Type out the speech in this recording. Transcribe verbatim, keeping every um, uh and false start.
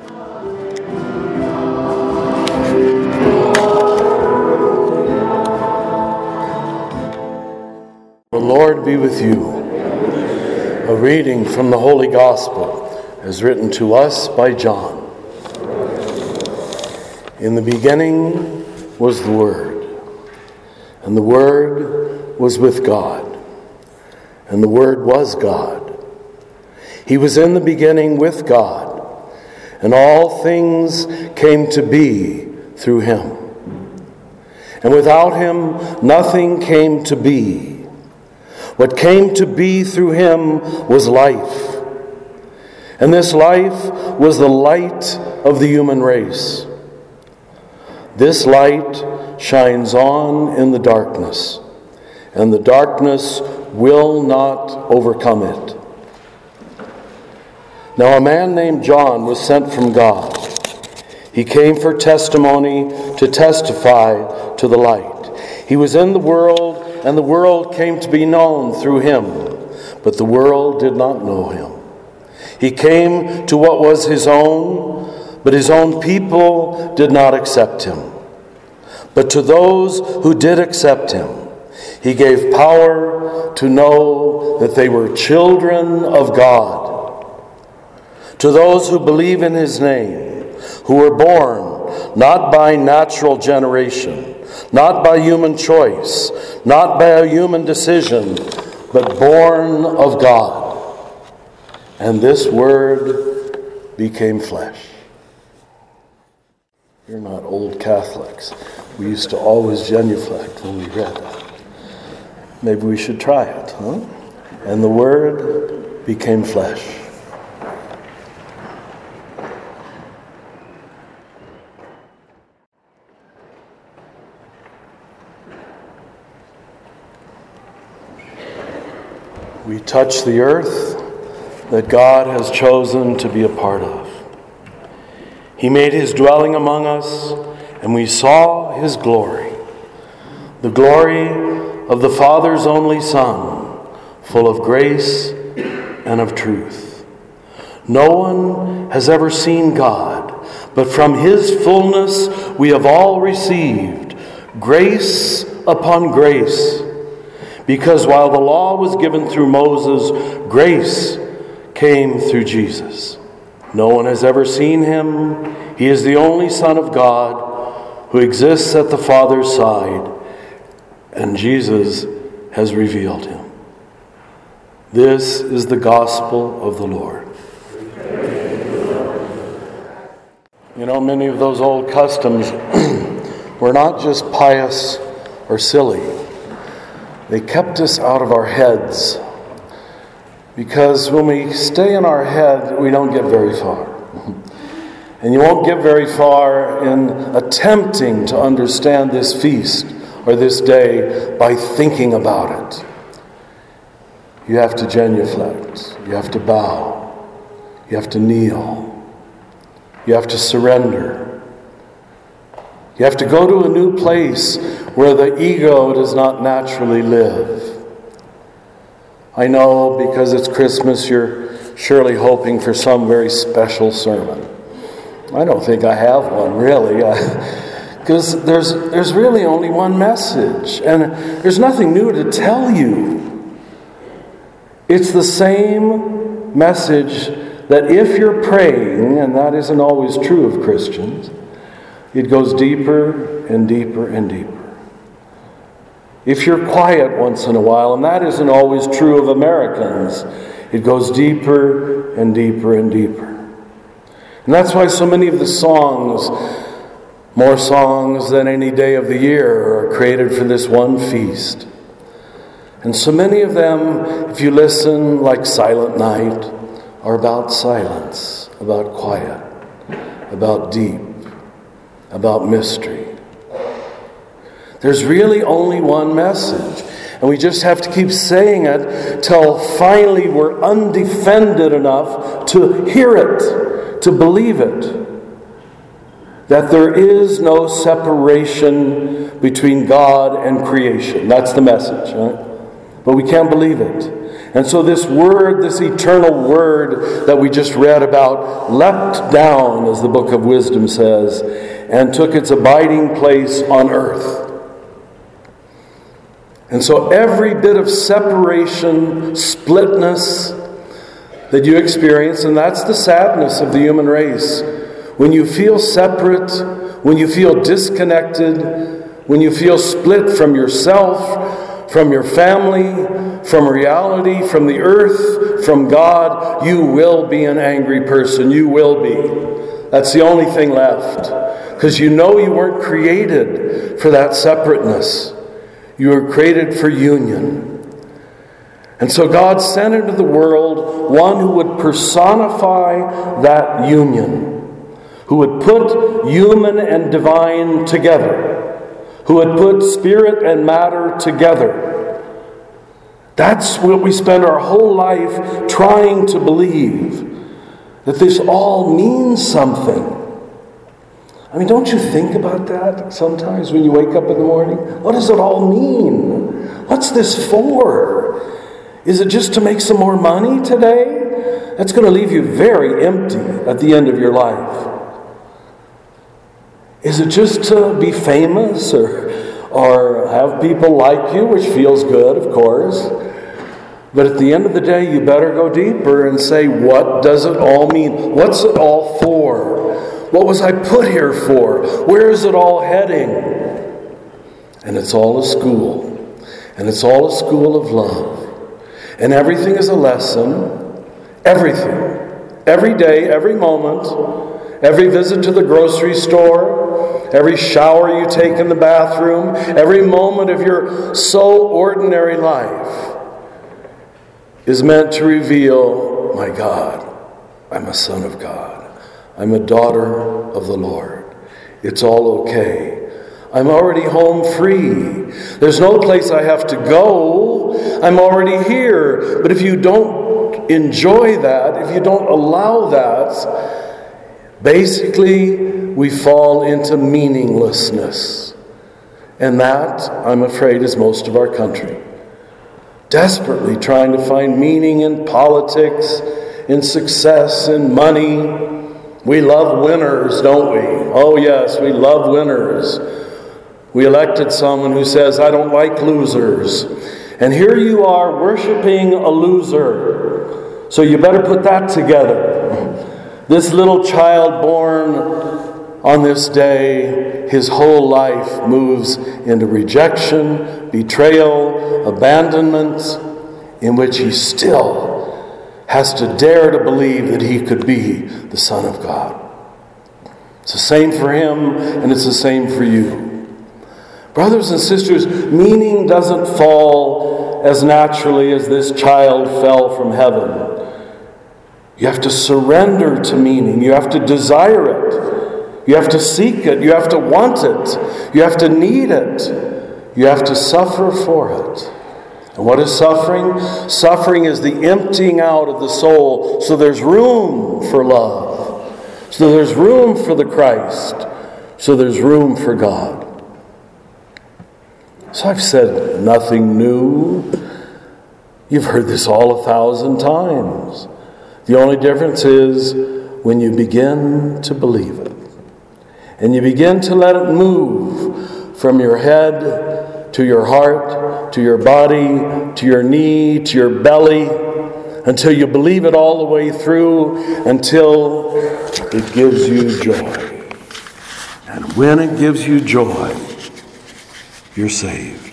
The Lord be with you. A reading from the Holy Gospel as written to us by John. In the beginning was the Word, and the Word was with God, and the Word was God. He was in the beginning with God, and all things came to be through him. And without him nothing came to be. What came to be through him was life, and this life was the light of the human race. This light shines on in the darkness, and the darkness will not overcome it. Now a man named John was sent from God. He came for testimony to testify to the light. He was in the world, and the world came to be known through him, but the world did not know him. He came to what was his own, but his own people did not accept him. But to those who did accept him, he gave power to know that they were children of God. To those who believe in his name, who were born not by natural generation, not by human choice, not by a human decision, but born of God. And this Word became flesh. You're not old Catholics. We used to always genuflect when we read that. Maybe we should try it, huh? And the Word became flesh. We touch the earth that God has chosen to be a part of. He made his dwelling among us, and we saw his glory, the glory of the Father's only Son, full of grace and of truth. No one has ever seen God, but from his fullness we have all received grace upon grace. Because while the law was given through Moses, grace came through Jesus. No one has ever seen him. He is the only Son of God who exists at the Father's side, and Jesus has revealed him. This is the gospel of the Lord. You know, many of those old customs were not just pious or silly. They kept us out of our heads, because when we stay in our head, we don't get very far. And you won't get very far in attempting to understand this feast or this day by thinking about it. You have to genuflect. You have to bow. You have to kneel. You have to surrender. You have to go to a new place where the ego does not naturally live. I know because it's Christmas, you're surely hoping for some very special sermon. I don't think I have one, really. Because there's, there's really only one message. And there's nothing new to tell you. It's the same message that if you're praying, and that isn't always true of Christians, it goes deeper and deeper and deeper. If you're quiet once in a while, and that isn't always true of Americans, it goes deeper and deeper and deeper. And that's why so many of the songs, more songs than any day of the year, are created for this one feast. And so many of them, if you listen, like Silent Night, are about silence, about quiet, about deep, about mystery. There's really only one message, and we just have to keep saying it till finally we're undefended enough to hear it, to believe it. That there is no separation between God and creation. That's the message, right? But we can't believe it. And so this word, this eternal word that we just read about, leapt down, as the book of Wisdom says, and took its abiding place on earth. And so every bit of separation, splitness that you experience, and that's the sadness of the human race. When you feel separate, when you feel disconnected, when you feel split from yourself, from your family, from reality, from the earth, from God, you will be an angry person. You will be. That's the only thing left. Because you know you weren't created for that separateness. You were created for union. And so God sent into the world one who would personify that union, who would put human and divine together, who would put spirit and matter together. That's what we spend our whole life trying to believe, that this all means something. I mean, don't you think about that sometimes when you wake up in the morning? What does it all mean? What's this for? Is it just to make some more money today? That's going to leave you very empty at the end of your life. Is it just to be famous or, or have people like you, which feels good, of course? But at the end of the day, you better go deeper and say, what does it all mean? What's it all for? What was I put here for? Where is it all heading? And it's all a school. And it's all a school of love. And everything is a lesson. Everything. Every day, every moment, every visit to the grocery store, every shower you take in the bathroom, every moment of your so ordinary life is meant to reveal, my God, I'm a son of God. I'm a daughter of the Lord. It's all okay. I'm already home free. There's no place I have to go. I'm already here. But if you don't enjoy that, if you don't allow that, basically we fall into meaninglessness. And that, I'm afraid, is most of our country. Desperately trying to find meaning in politics, in success, in money. We love winners, don't we? Oh yes, we love winners. We elected someone who says, I don't like losers. And here you are worshiping a loser. So you better put that together. This little child born on this day, his whole life moves into rejection, betrayal, abandonment, in which he still has to dare to believe that he could be the Son of God. It's the same for him, and it's the same for you. Brothers and sisters, meaning doesn't fall as naturally as this child fell from heaven. You have to surrender to meaning. You have to desire it. You have to seek it. You have to want it. You have to need it. You have to suffer for it. And what is suffering? Suffering is the emptying out of the soul so there's room for love. So there's room for the Christ. So there's room for God. So I've said nothing new. You've heard this all a thousand times. The only difference is when you begin to believe it. And you begin to let it move from your head to your heart, to your body, to your knee, to your belly, until you believe it all the way through, until it gives you joy. And when it gives you joy, you're saved.